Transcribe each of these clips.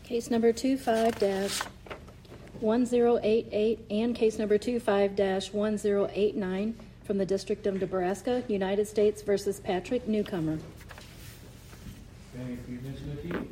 Case number 25-1088 and case number 25-1089 from the District of Nebraska, United States versus Patrick Newcomer. Thank you, Ms. Nicky.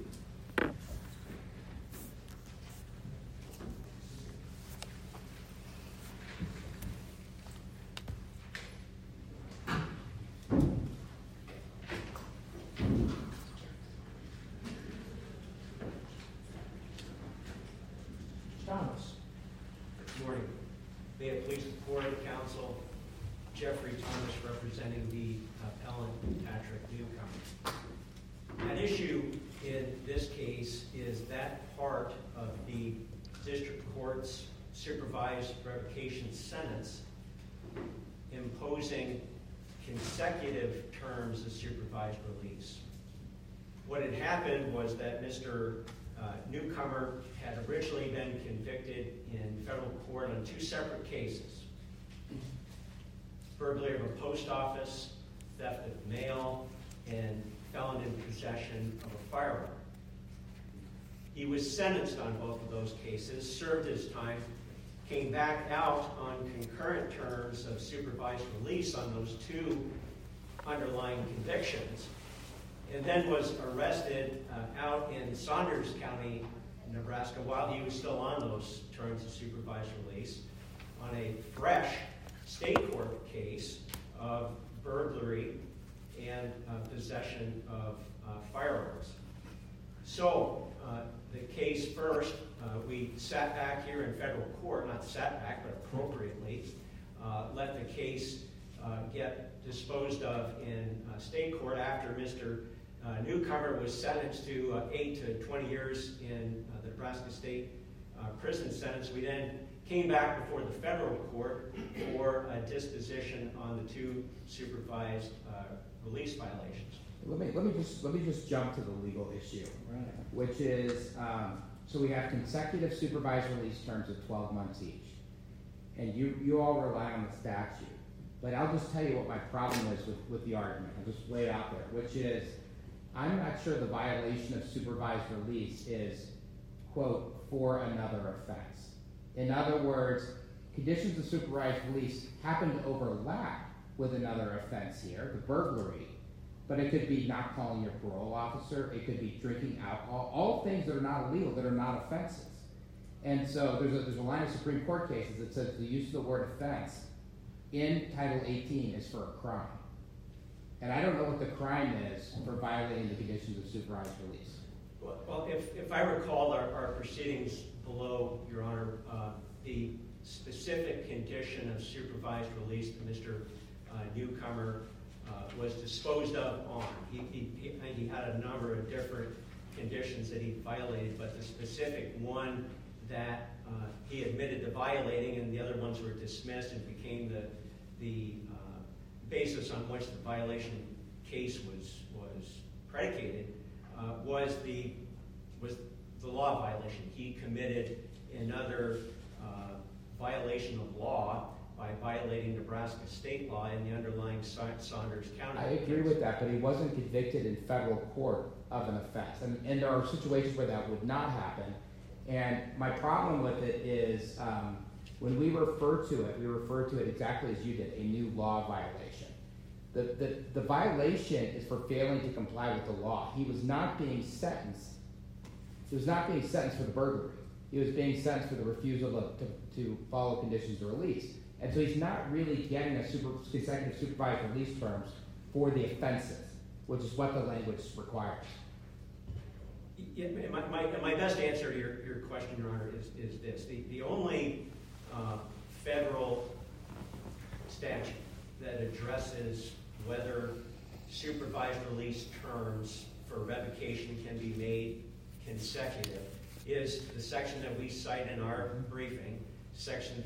Thomas. Good morning. May it please the Court, Counsel, Jeffrey Thomas representing the appellant Patrick Newcomer. An issue in this case is that part of the district court's supervised revocation sentence imposing consecutive terms of supervised release. What had happened was that Mr. Newcomer had originally been convicted in federal court on two separate cases: burglary of a post office, theft of mail, and felon in possession of a firearm. He was sentenced on both of those cases, served his time, came back out on concurrent terms of supervised release on those two underlying convictions, and then was arrested out in Saunders County, Nebraska, while he was still on those terms of supervised release on a fresh state court case of burglary and possession of firearms. So the case first, we sat back here in federal court, not sat back, but appropriately, let the case get disposed of in state court after Mr. Newcomer was sentenced to 8 to 20 years in the Nebraska State prison sentence. We then came back before the federal court for a disposition on the two supervised release violations. Let me just jump to the legal issue, which is so we have consecutive supervised release terms of 12 months each, and you all rely on the statute. But I'll just tell you what my problem is with the argument. I'll just lay it out there, which is I'm not sure the violation of supervised release is, quote, for another offense. In other words, conditions of supervised release happen to overlap with another offense here, the burglary, but it could be not calling your parole officer, it could be drinking alcohol, all things that are not illegal, that are not offenses. And so there's a line of Supreme Court cases that says the use of the word offense in Title 18 is for a crime. And I don't know what the crime is for violating the conditions of supervised release. Well, if I recall our proceedings below, Your Honor, the specific condition of supervised release that Mr. Newcomer was disposed of on, he had a number of different conditions that he violated, but the specific one that he admitted to violating and the other ones were dismissed and became the basis on which the violation case was predicated was the law violation. He committed another violation of law by violating Nebraska state law in the underlying Saunders County. I agree with that, but he wasn't convicted in federal court of an offense. And there are situations where that would not happen. And my problem with it is when we refer to it exactly as you did, a new law violation. The violation is for failing to comply with the law. He was not being sentenced. He was not being sentenced for the burglary. He was being sentenced for the refusal to follow conditions of release. And so he's not really getting consecutive supervised release terms for the offenses, which is what the language requires. Yeah, my best answer to your question, Your Honor, is this. The only federal statute that addresses whether supervised release terms for revocation can be made consecutive is the section that we cite in our briefing, Section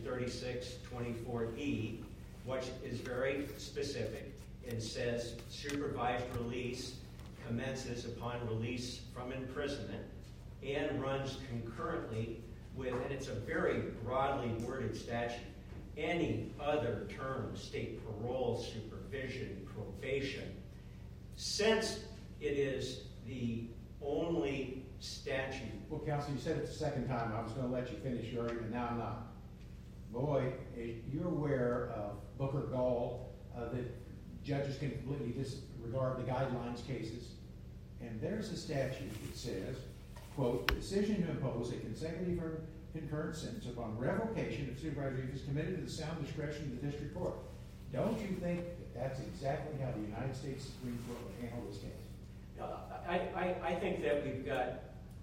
3624E, which is very specific. It says supervised release commences upon release from imprisonment and runs concurrently with, and it's a very broadly worded statute, any other term, state parole, supervision, probation. Since it is the only statute. Well, counsel, you said it the second time. I was going to let you finish your argument. Now I'm not. Boy, you're aware of Booker Gall, that judges can completely disregard the guidelines cases. And there's a statute that says, quote, the decision to impose a consecutive or concurrent sentence upon revocation of supervisory leave is committed to the sound discretion of the district court. Don't you think that that's exactly how the United States Supreme Court would handle this case? I think that we've got,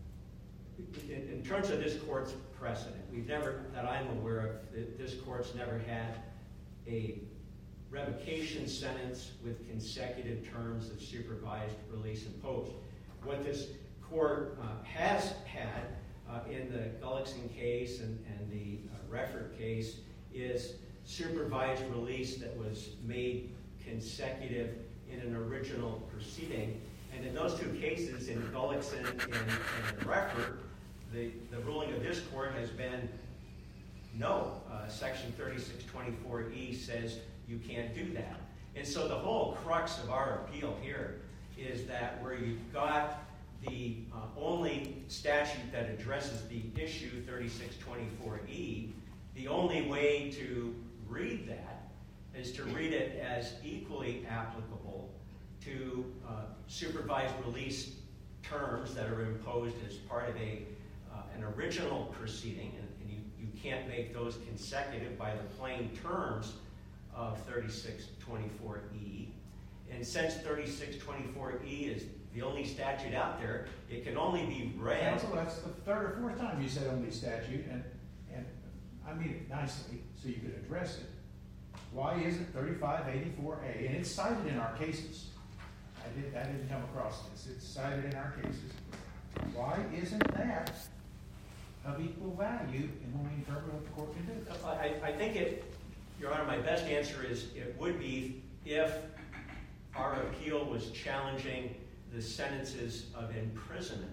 in terms of this court's precedent, we've never, that I'm aware of, this court's never had a revocation sentence with consecutive terms of supervised release imposed. What this court has had in the Gullickson case and the Reffert case is supervised release that was made consecutive in an original proceeding. And in those two cases, in Gullickson and Reffert, the ruling of this court has been no. Section 3624E says you can't do that. And so the whole crux of our appeal here is that where you've got the only statute that addresses the issue, 3624E, the only way to read that is to read it as equally applicable to supervised release terms that are imposed as part of an original proceeding, and you can't make those consecutive by the plain terms of 3624E. And since 3624E is the only statute out there, it can only be read. Counsel, that's the third or fourth time you said only statute, and I mean it nicely so you could address it. Why isn't 3584A, and it's cited in our cases. I didn't come across this. It's cited in our cases. Why isn't that of equal value in when we interpret what the court can do? I think Your Honor, my best answer is it would be if our appeal was challenging the sentences of imprisonment.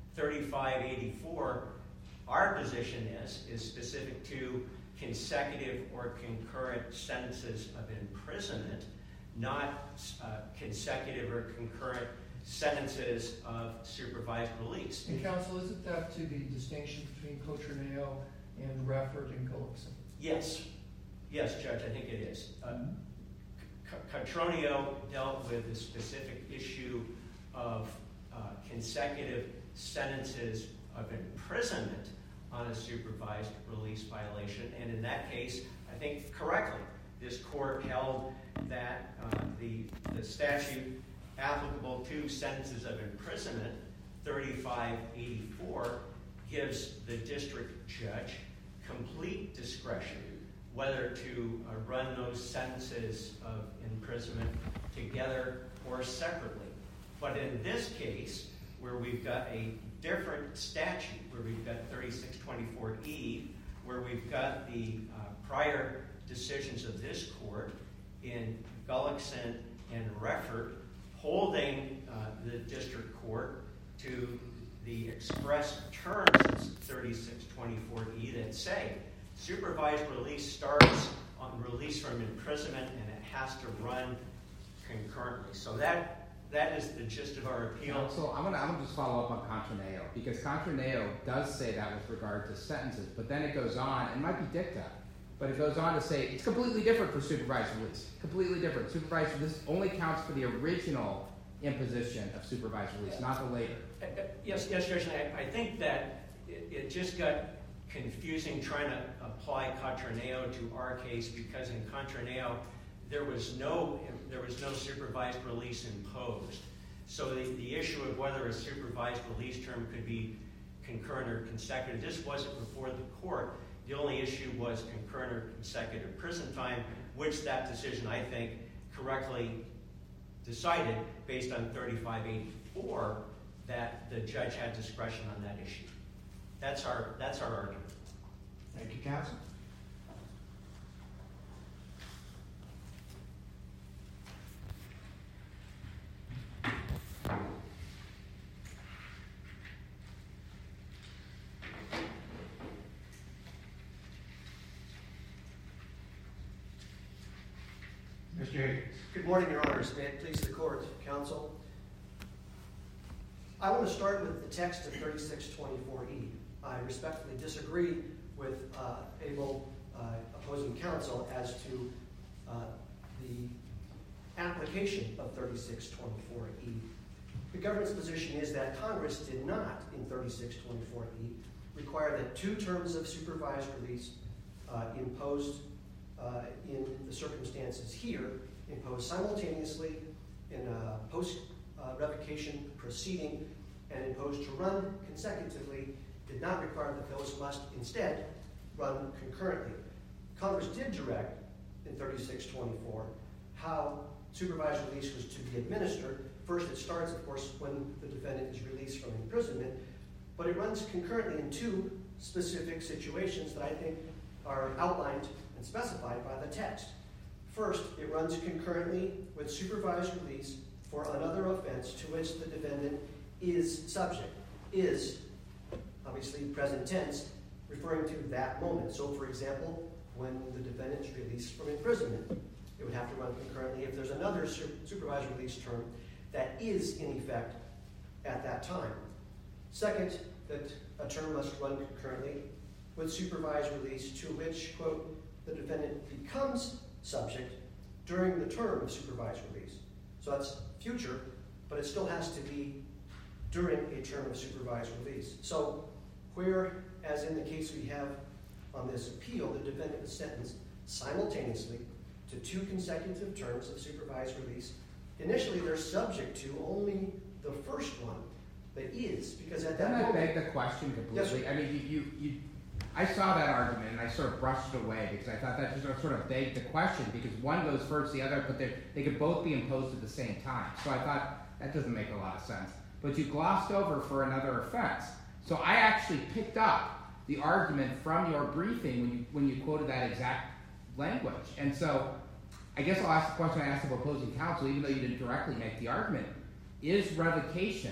3584, our position is specific to consecutive or concurrent sentences of imprisonment, not consecutive or concurrent sentences of supervised release. And counsel, isn't that to the distinction between Cotroneo and Reffert and Gullickson? Yes. Yes, Judge, I think it is. Cotroneo dealt with the specific issue of consecutive sentences of imprisonment on a supervised release violation. And in that case, I think correctly, this court held that the statute applicable to sentences of imprisonment, 3584, gives the district judge complete discretion whether to run those sentences of imprisonment together or separately. But in this case, where we've got a different statute, where we've got 3624E, where we've got the prior decisions of this court in Gullickson and Reffert holding the district court to the express terms of 3624E that say supervised release starts on release from imprisonment and it has to run concurrently. So that is the gist of our appeal. So I'm gonna just follow up on Cotroneo, because Cotroneo does say that with regard to sentences, but then it goes on, it might be dicta, but it goes on to say it's completely different for supervised release. Completely different. Supervised release only counts for the original imposition of supervised release, not the later. Yes, Judge, I think that it just got confusing trying to apply Cotroneo to our case, because in Cotroneo there was no supervised release imposed. So the issue of whether a supervised release term could be concurrent or consecutive, this wasn't before the court. The only issue was concurrent or consecutive prison time, which that decision, I think, correctly decided based on 3584 that the judge had discretion on that issue. That's our argument. Thank you, counsel. Mr. Higgins. Good morning, Your Honors. May it please the court, counsel. I want to start with the text of 3624E. I respectfully disagree with able opposing counsel as to the application of 3624E. The government's position is that Congress did not, in 3624E, require that 2 terms of supervised release imposed in the circumstances here, imposed simultaneously in a post-revocation proceeding and imposed to run consecutively, did not require that those must instead run concurrently. Congress did direct in 3624 how supervised release was to be administered. First, it starts, of course, when the defendant is released from imprisonment, but it runs concurrently in 2 specific situations that I think are outlined and specified by the text. First, it runs concurrently with supervised release for another offense to which the defendant is subject. Is, obviously present tense, referring to that moment. So, for example, when the defendant is released from imprisonment, it would have to run concurrently if there's another supervised release term that is in effect at that time. Second, that a term must run concurrently with supervised release to which, quote, the defendant becomes subject during the term of supervised release. So that's future, but it still has to be during a term of supervised release. So where, as in the case we have on this appeal, the defendant was sentenced simultaneously to 2 consecutive terms of supervised release, initially they're subject to only the first one, that is, because at that moment... Doesn't that beg the question completely? Yes, I mean, I saw that argument and I sort of brushed it away because I thought that just sort of begged the question because one goes first, the other, but they could both be imposed at the same time. So I thought that doesn't make a lot of sense. But you glossed over for another offense. So I actually picked up the argument from your briefing when you quoted that exact language. And so I guess I'll ask the question I asked of opposing counsel, even though you didn't directly make the argument. Is revocation,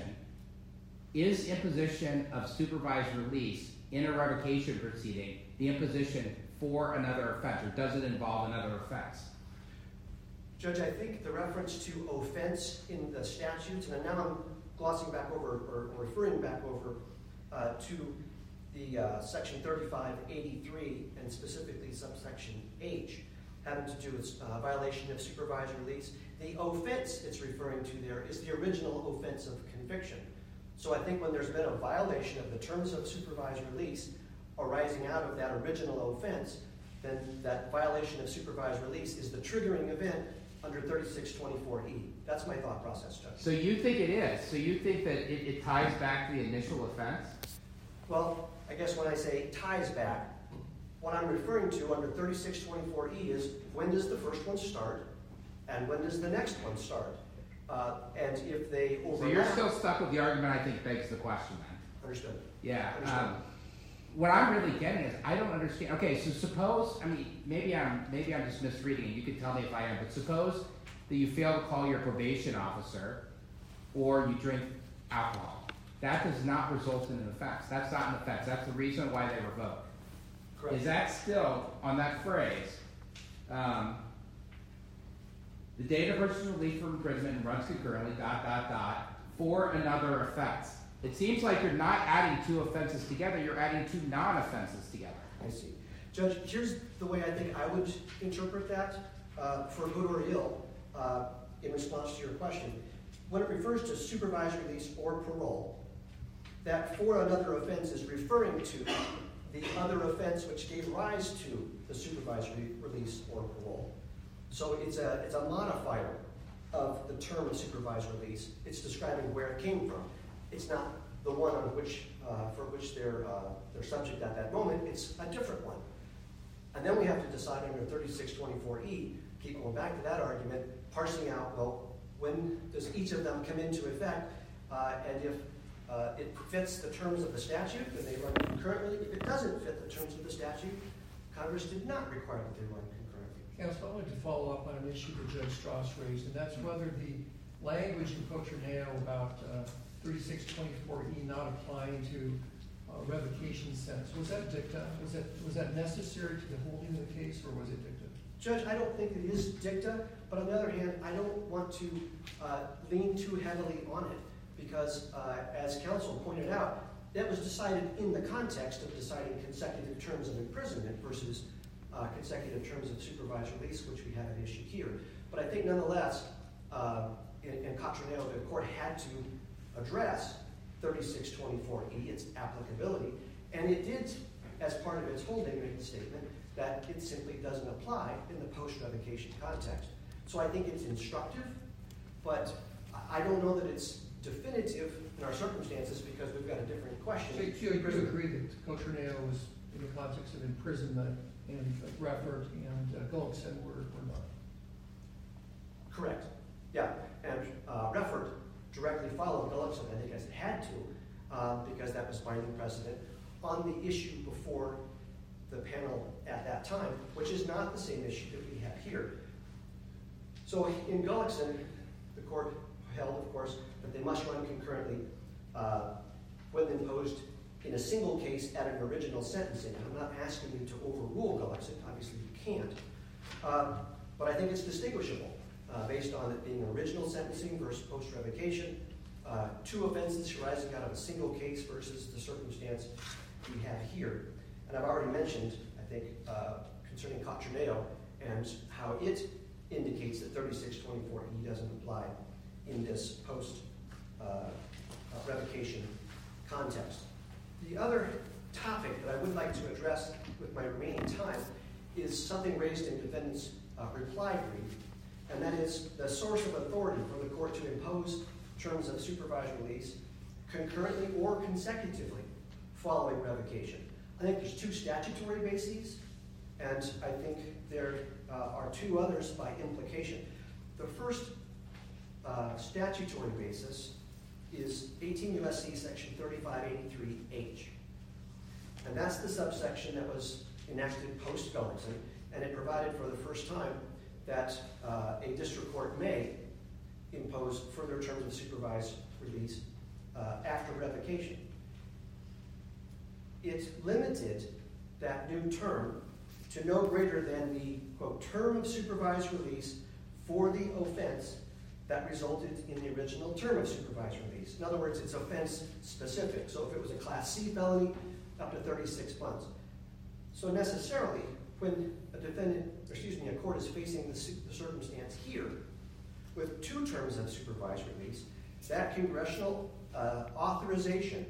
is imposition of supervised release in a revocation proceeding the imposition for another offense, or does it involve another offense? Judge, I think the reference to offense in the statutes, and now I'm glossing back over, or referring back over to the section 3583, and specifically subsection H, having to do with violation of supervised release. The offense it's referring to there is the original offense of conviction. So I think when there's been a violation of the terms of supervised release arising out of that original offense, then that violation of supervised release is the triggering event under 3624E. That's my thought process, Judge. So you think it is? So you think that it ties back to the initial offense? Well, I guess when I say ties back, what I'm referring to under 3624E is when does the first one start and when does the next one start? And if they overlap... So you're still stuck with the argument I think begs the question then. Understood. Yeah. Understood. What I'm really getting is I don't understand. Okay, so suppose, I mean, maybe I'm just misreading it. You can tell me if I am, but suppose that you fail to call your probation officer or you drink alcohol. That does not result in an offense. That's not an offense. That's the reason why they revoke. Correct. Is that still, on that phrase, the date of person's release from imprisonment runs concurrently, ... for another offense? It seems like you're not adding 2 offenses together, you're adding 2 non-offenses together. I see. Judge, here's the way I think I would interpret that, for good or ill, in response to your question. When it refers to supervised release or parole, that for another offense is referring to the other offense which gave rise to the supervised release or parole. So it's a modifier of the term of supervised release. It's describing where it came from. It's not the one on which, for which they're subject at that moment. It's a different one. And then we have to decide under 3624E, keep going back to that argument, parsing out, well, when does each of them come into effect? And if it fits the terms of the statute, then they run concurrently. If it doesn't fit the terms of the statute, Congress did not require that they run concurrently. Counsel, I wanted to follow up on an issue that Judge Strauss raised, and that's whether the language in Cochraneo about 3624E not applying to revocation sentence, was that dicta? Was that necessary to the holding of the case, or was it dicta? Judge, I don't think it is dicta, but on the other hand, I don't want to lean too heavily on it, because, as counsel pointed out, that was decided in the context of deciding consecutive terms of imprisonment versus consecutive terms of supervised release, which we have an issue here. But I think nonetheless, in Cotroneo, the court had to address 3624E, its applicability, and it did, as part of its holding, make the statement that it simply doesn't apply in the post-revocation context. So I think it's instructive, but I don't know that it's definitive in our circumstances because we've got a different question. So you agree that Cotroneo was in the context of imprisonment and Reffert and Gullickson were not? Correct. Yeah, and Reffert directly followed Gullickson, I think, as it had to, because that was binding precedent on the issue before the panel at that time, which is not the same issue that we have here. So in Gullickson, the court held, of course, that they must run concurrently when imposed in a single case at an original sentencing. I'm not asking you to overrule Gullickson, obviously you can't, but I think it's distinguishable based on it being original sentencing versus post-revocation, two offenses arising out of a single case versus the circumstance we have here. And I've already mentioned, I think, concerning Cotroneo and how it indicates that 3624E doesn't apply in this post-revocation context. The other topic that I would like to address with my remaining time is something raised in defendant's reply brief, and that is the source of authority for the court to impose terms of supervised release concurrently or consecutively following revocation. I think there's two statutory bases, and I think there are two others by implication. The first statutory basis is 18 U.S.C. section 3583H. And that's the subsection that was enacted post-Gullickson, and it provided for the first time that a district court may impose further terms of supervised release after revocation. It limited that new term to no greater than the, quote, term of supervised release for the offense that resulted in the original term of supervised release. In other words, it's offense specific. So if it was a Class C felony, up to 36 months. So necessarily, when a court is facing the circumstance here with two terms of supervised release, that congressional authorization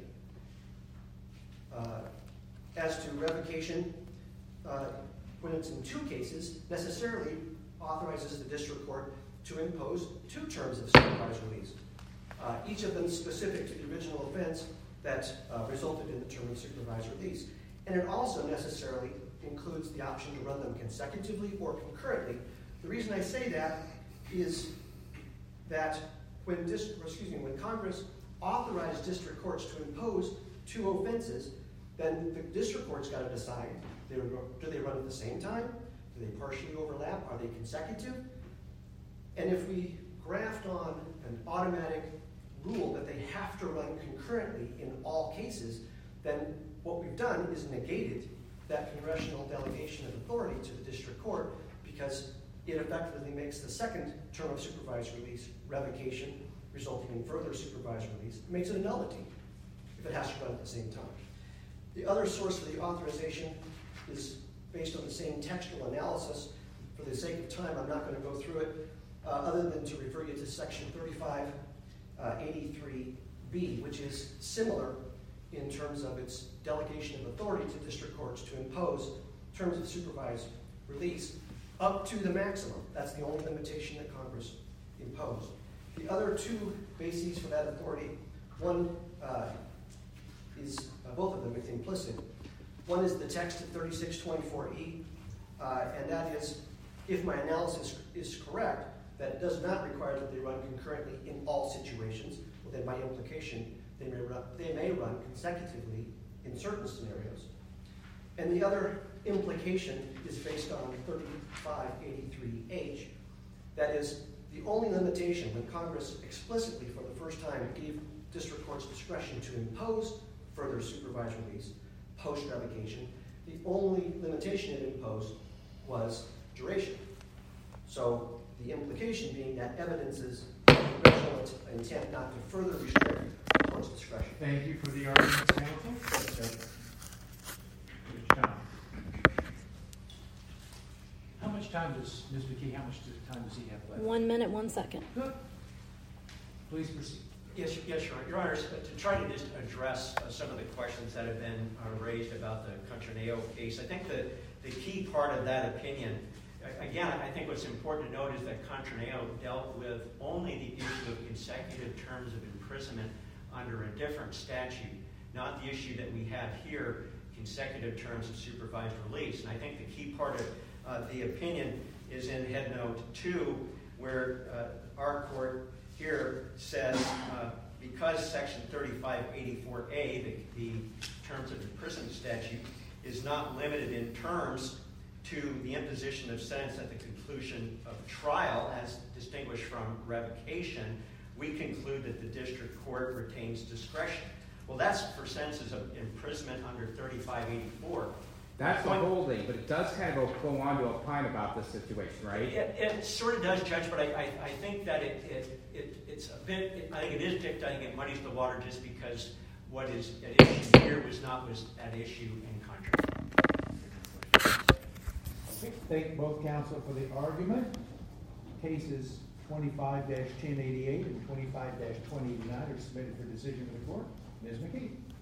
as to revocation, when it's in two cases, necessarily authorizes the district court to impose two terms of supervised release, each of them specific to the original offense that resulted in the term of supervised release. And it also necessarily includes the option to run them consecutively or concurrently. The reason I say that is that when Congress authorized district courts to impose two offenses, then the district court's got to decide, do they run at the same time? Do they partially overlap? Are they consecutive? And if we graft on an automatic rule that they have to run concurrently in all cases, then what we've done is negated that congressional delegation of authority to the district court, because it effectively makes the second term of supervised release revocation, resulting in further supervised release. It makes it a nullity if it has to run at the same time. The other source for the authorization is based on the same textual analysis. For the sake of time, I'm not going to go through it, other than to refer you to section 3583B, which is similar in terms of its delegation of authority to district courts to impose terms of supervised release up to the maximum. That's the only limitation that Congress imposed. The other two bases for that authority, one is, both of them is implicit. One is the text of 3624E, and that is, if my analysis is correct, that it does not require that they run concurrently in all situations. Well, then by implication, they may run consecutively in certain scenarios. And the other implication is based on 3583H. That is, the only limitation when Congress explicitly for the first time gave district courts discretion to impose further supervised release post-revocation, the only limitation it imposed was duration. So the implication being that evidences original intent not to further restrict the court's discretion. Thank you for the arguments, counsel. Yes, sir. Mr. Tom. How much time does, Ms. McKee, how much time does he have left? 1 minute, 1 second. Good. Please proceed. Yes, Your Honors, to try to just address some of the questions that have been raised about the Contraneo case, I think the key part of that opinion, again, I think what's important to note is that Contraneo dealt with only the issue of consecutive terms of imprisonment under a different statute, not the issue that we have here, consecutive terms of supervised release. And I think the key part of the opinion is in Headnote 2, where our court here says, because Section 3584A, the terms of imprisonment statute, is not limited in terms to the imposition of sentence at the conclusion of trial, as distinguished from revocation, we conclude that the district court retains discretion. Well, that's for sentences of imprisonment under 3584. That's the holding, but it does kind of go on to opine about this situation, right? It sort of does, Judge, but I think that it's a bit, I think it is dicta, I think it muddies the water just because what is at issue here was at issue in contract. Okay, thank both counsel for the argument. Cases 25-1088 and 25-2089 are submitted for decision of the court. Ms. McKee.